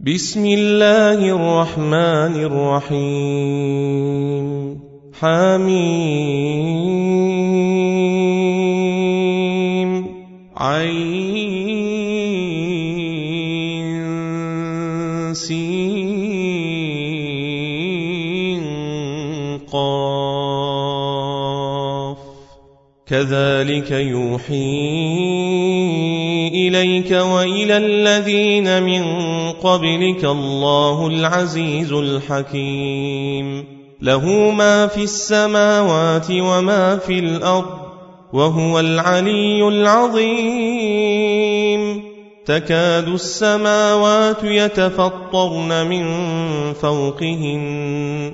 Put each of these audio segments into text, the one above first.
بسم الله الرحمن الرحيم حميم عين سين قاف كذلك يوحي إليك وإلى الذين من قبلك الله العزيز الحكيم له ما في السماوات وما في الأرض وهو العلي العظيم تكاد السماوات يتفطرن من فوقهن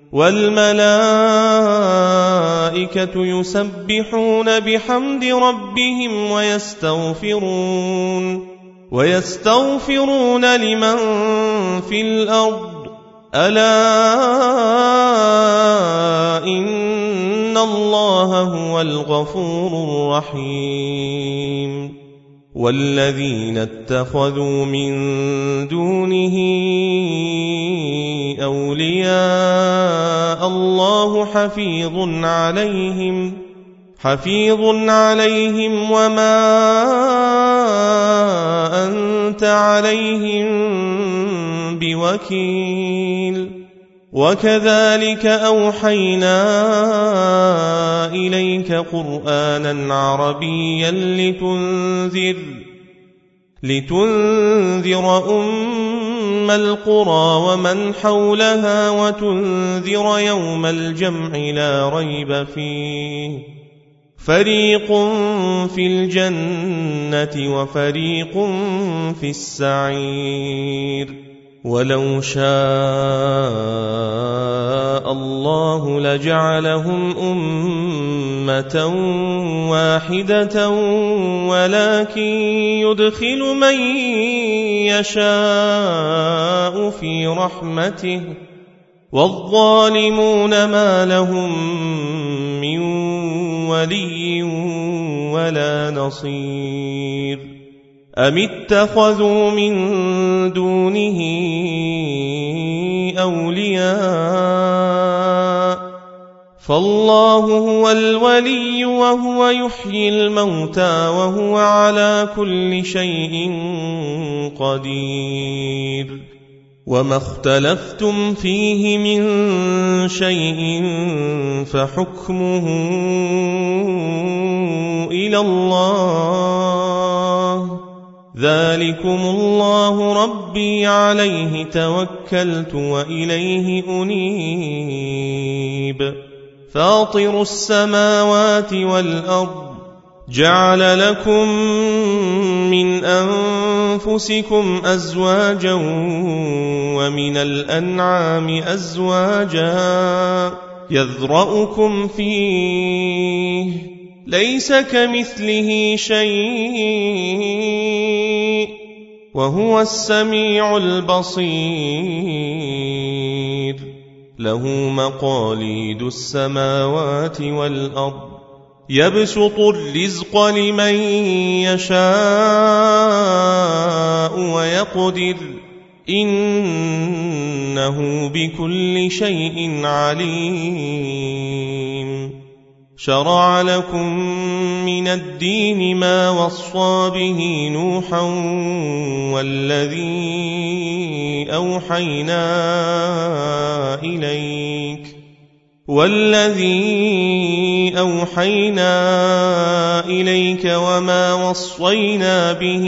والملائكة يسبحون بحمد ربهم ويستغفرون لمن في الأرض ألا إن الله هو الغفور الرحيم والذين اتخذوا من دونه أولياء الله حفيظ عليهم وما أنت عليهم بوكيل وكذلك أوحينا إليك قرآنا عربيا لتنذر أم القرى ومن حولها وتنذر يوم الجمع لا ريب فيه فريق في الجنة وفريق في السعير ولو شاء الله لجعلهم أمة واحدة ولكن يدخل من يشاء في رحمته والظالمون ما لهم من ولي ولا نصير أم اتخذوا من دونه أولياء فالله هو الولي وهو يحيي الموتى وهو على كل شيء قدير وما اختلفتم فيه من شيء فحكمه إلى الله ذلكم الله ربي عليه توكلت وإليه أنيب فاطر السماوات والأرض جعل لكم من أنفسكم أزواجا ومن الأنعام أزواجا يذرأكم فيه ليس كمثله شيء وهو السميع البصير له مقاليد السماوات والأرض يبسط الرزق لمن يشاء ويقدر إنه بكل شيء عليم شرع لكم من الدين ما وصى به نوحا والذي أوحينا إليك وما وصينا به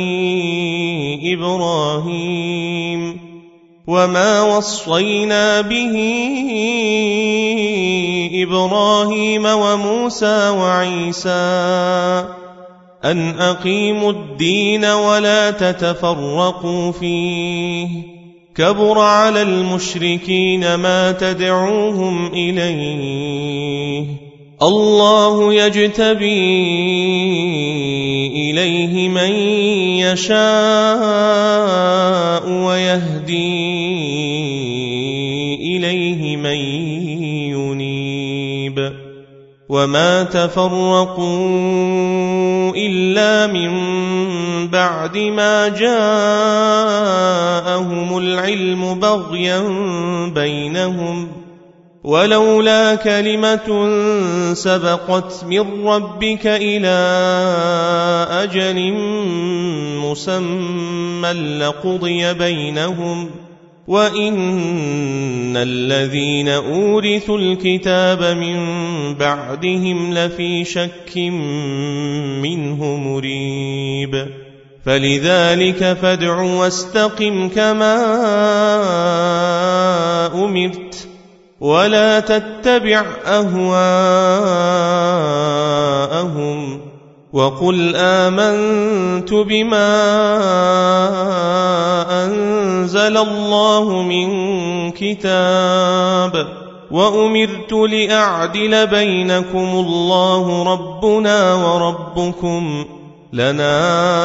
إبراهيم وموسى وعيسى أن أقيموا الدين ولا تتفرقوا فيه كبر على المشركين ما تدعوهم إليه الله يجتبي إليه من يشاء ويهدي إليه من ينيب وما تفرقوا إلا من بعد ما جاءهم العلم بغيا بينهم ولولا كلمة سبقت من ربك إلى أجل مسمى لقضي بينهم وإن الذين أورثوا الكتاب من بعدهم لفي شك منه مريب فلذلك فادع واستقم كما أمرت ولا تتبع أهواءهم وقل آمنت بما أنزل الله من كتاب وأمرت لأعدل بينكم الله ربنا وربكم لنا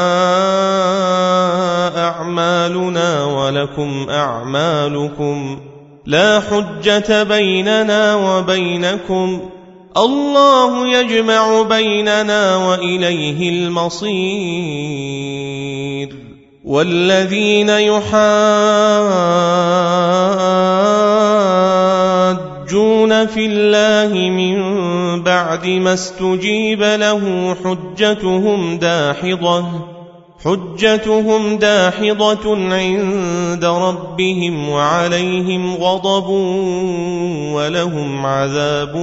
أعمالنا ولكم أعمالكم لا حجة بيننا وبينكم الله يجمع بيننا وإليه المصير والذين يحاجون في الله من بعد ما استجيب له حجتهم داحضة عند ربهم وعليهم غضب ولهم عذاب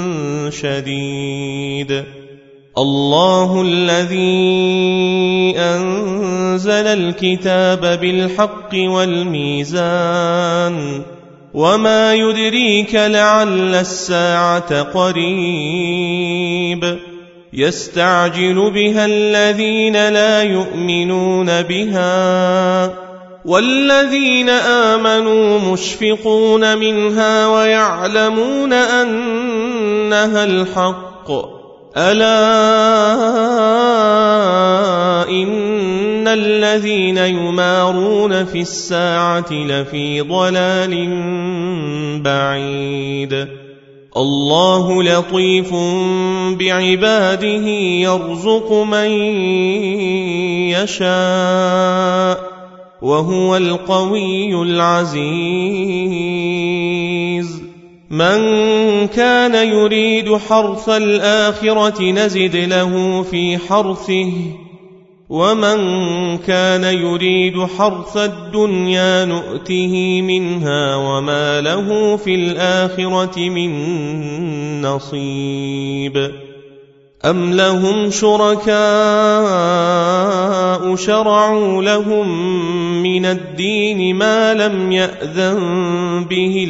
شديد الله الذي أنزل الكتاب بالحق والميزان وما يدريك لعل الساعة قريب يستعجل بها الذين لا يؤمنون بها والذين آمنوا مشفقون منها ويعلمون أنها الحق ألا إن الذين يمارون في الساعة لفي ضلال بعيد الله لطيف بعباده يرزق من يشاء وهو القوي العزيز من كان يريد حرث الآخرة نزد له في حرثه ومن كان يريد حرث الدنيا نؤته منها وما له في الآخرة من نصيب أم لهم شركاء شرعوا لهم من الدين ما لم يأذن به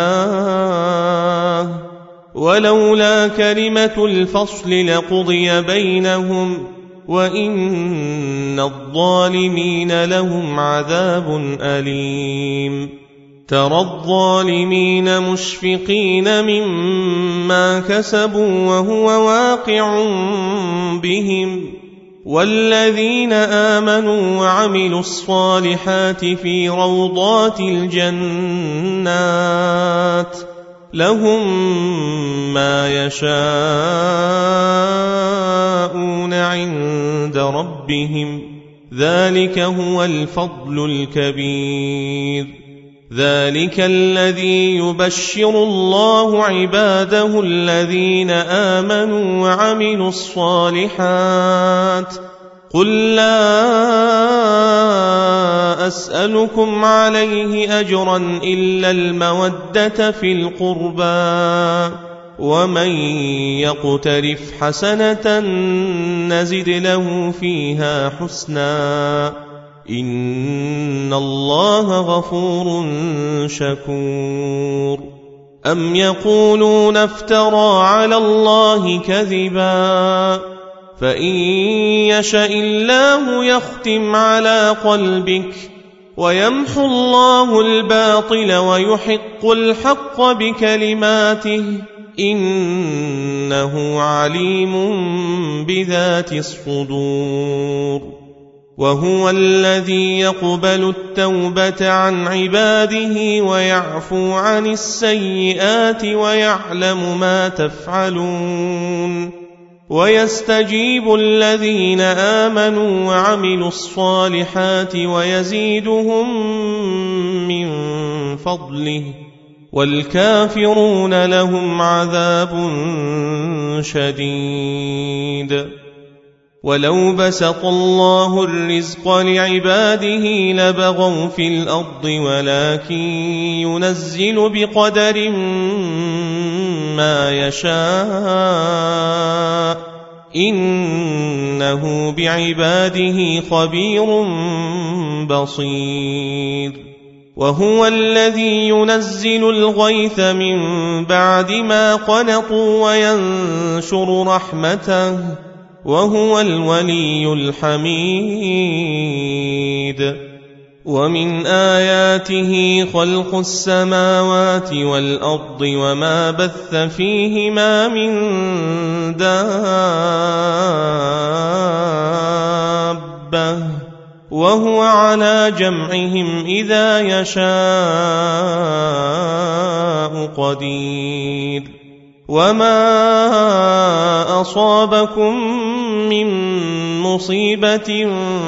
الله ولولا كلمة الفصل لقضي بينهم وإن الظالمين لهم عذاب أليم ترى الظالمين مشفقين مما كسبوا وهو واقع بهم والذين آمنوا وعملوا الصالحات في روضات الجنات لهم ما يشاءون عند ربهم ذلك هو الفضل الكبير ذلك الذي يبشر الله عباده الذين آمنوا وعملوا الصالحات قل لا أسألكم عليه أجرا إلا المودة في القربى ومن يقترف حسنة نزد له فيها حسنا إن الله غفور شكور أم يقولون افترى على الله كذبا فإن يشأ الله يختم على قلبك ويمحو الله الباطل ويحق الحق بكلماته إنه عليم بذات الصدور وهو الذي يقبل التوبة عن عباده ويعفو عن السيئات ويعلم ما تفعلون ويستجيب الذين آمنوا وعملوا الصالحات ويزيدهم من فضله والكافرون لهم عذاب شديد. ولو بسط الله الرزق لعباده لبغوا في الأرض ولكن ينزل بقدر ما يشاء إنه بعباده خبير بصير. وهو الذي ينزل الغيث من بعد ما قنطوا وينشر رحمته وهو الولي الحميد. ومن آياته خلق السماوات والأرض وما بث فيهما من دابة وهو على جمعهم إذا يشاء قدير. وما أصابكم من مصيبة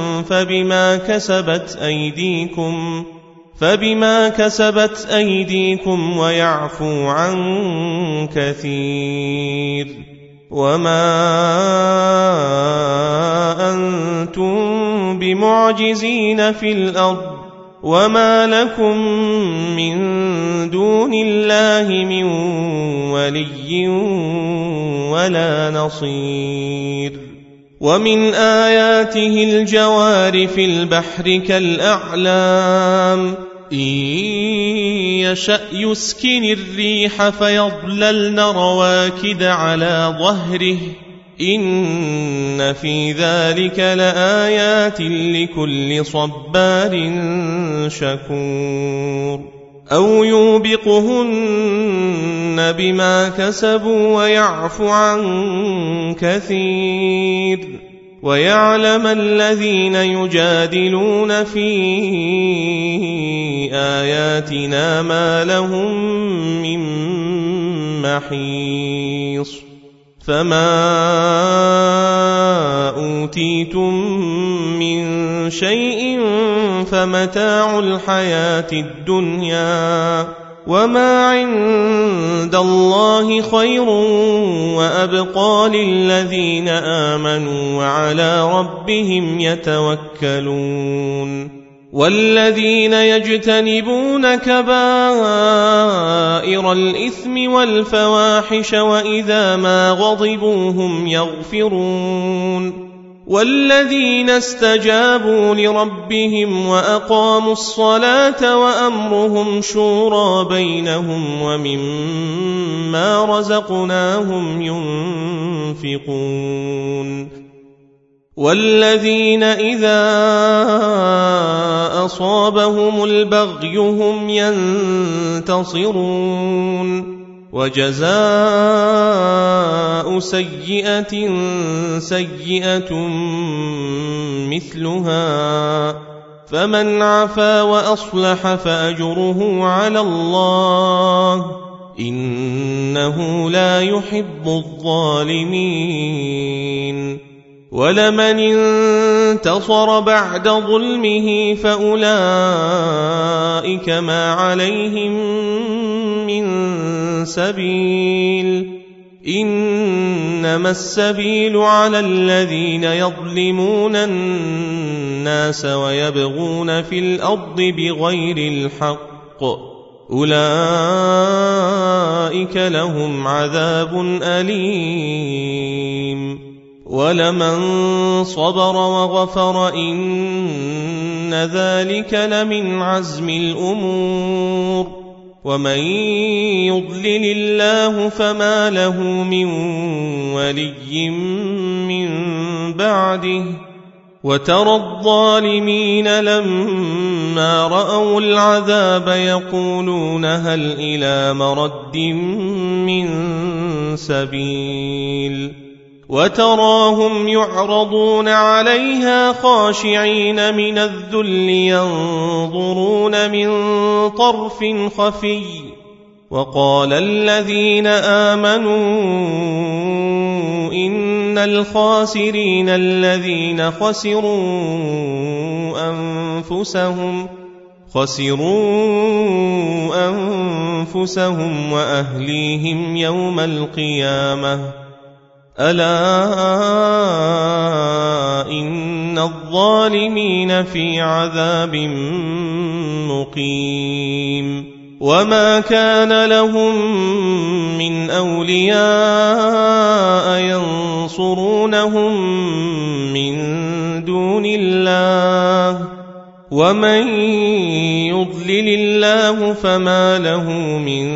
فبما كسبت أيديكم ويعفو عن كثير. وما أنتم بمعجزين في الأرض وما لكم من دون الله من ولي ولا نصير. ومن آياته الجوار في البحر كالأعلام إن يشأ يسكن الريح فيظللن رواكد على ظهره إن في ذلك لآيات لكل صبار شكور. أو يوبقهن بما كسبوا ويعفو عن كثير. ويعلم الذين يجادلون في آياتنا ما لهم من محيص. فما أوتيتم من شيء فمتاع الحياة الدنيا وما عند الله خير وأبقى للذين آمنوا وعلى ربهم يتوكلون. والذين يجتنبون كبائر الإثم والفواحش وإذا ما غضبوا هم يغفرون. والذين استجابوا لربهم وأقاموا الصلاة وأمرهم شورى بينهم ومما رزقناهم ينفقون. والذين إذا أصابهم البغي هم ينتصرون. وجزاء سيئة سيئة مثلها فمن عفا وأصلح فأجره على الله إنه لا يحب الظالمين. ولمن انتصر بعد ظلمه فأولئك ما عليهم من سبيل إنما السبيل على الذين يظلمون الناس ويبغون في الأرض بغير الحق أولئك لهم عذاب أليم. ولمن صبر وغفر إن ذلك لمن عزم الأمور. ومن يضلل الله فما له من ولي من بعده. وترى الظالمين لما رأوا العذاب يقولون هل إلى مرد من سبيل وتراهم يعرضون عليها خاشعين من الذل ينظرون من طرف خفي وقال الذين آمنوا إن الخاسرين الذين خسروا أنفسهم وأهليهم يوم القيامة ألا إن الظالمين في عذاب مقيم وما كان لهم من أولياء ينصرونهم من دون الله ومن يضلل الله فما له من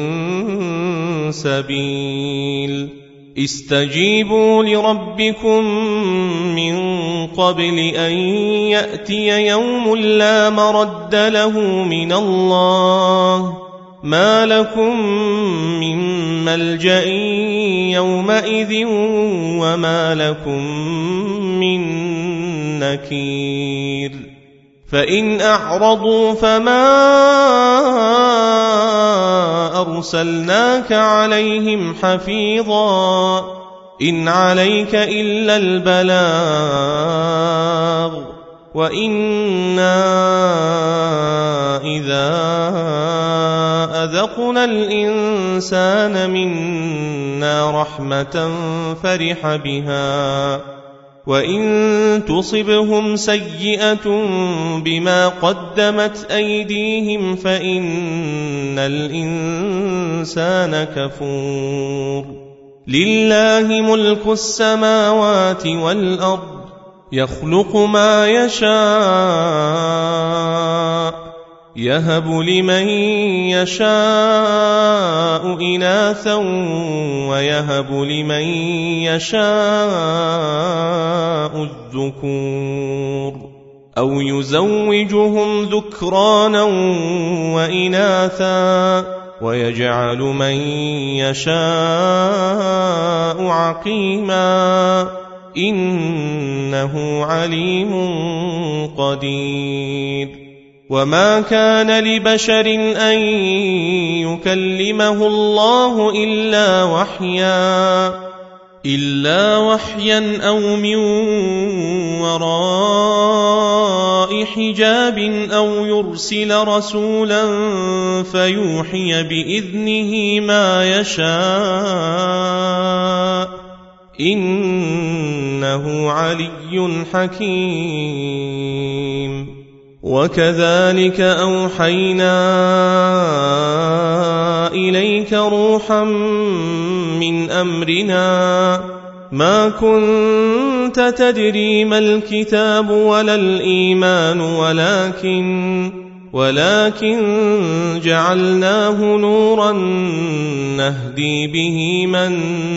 سبيل استجيبوا لربكم من قبل أن يأتي يوم لا مرد له من الله ما لكم من ملجأ يومئذ وما لكم من نكير فإن أعرضوا فما أرسلناك عليهم حفيظا إن عليك إلا البلاغ وإنا إذا أذقنا الإنسان منا رحمة فرح بها وإن تصبهم سيئة بما قدمت أيديهم فإن الإنسان كفور لله ملك السماوات والأرض يخلق ما يشاء يهب لمن يشاء إناثا ويهب لمن يشاء الذكور أو يزوجهم ذكرانا وإناثا ويجعل من يشاء عقيما إنه عليم قدير وما كان لبشر أن يكلمه الله إلا وحيا أو من وراء حجاب أو يرسل رسولا فيوحي بإذنه ما يشاء إنه علي حكيم وكذلك أوحينا إليك روحا من أمرنا ما كنت تدري ما الكتاب ولا الإيمان ولكن جعلناه نورا نهدي به من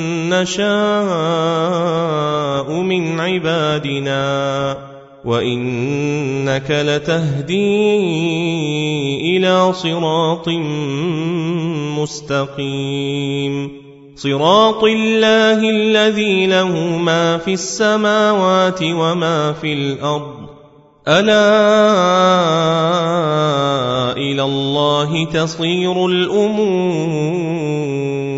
نشاء من عبادنا وإنك لتهدي إلى صراط مستقيم صراط الله الذي له ما في السماوات وما في الأرض ألا إلى الله تصير الأمور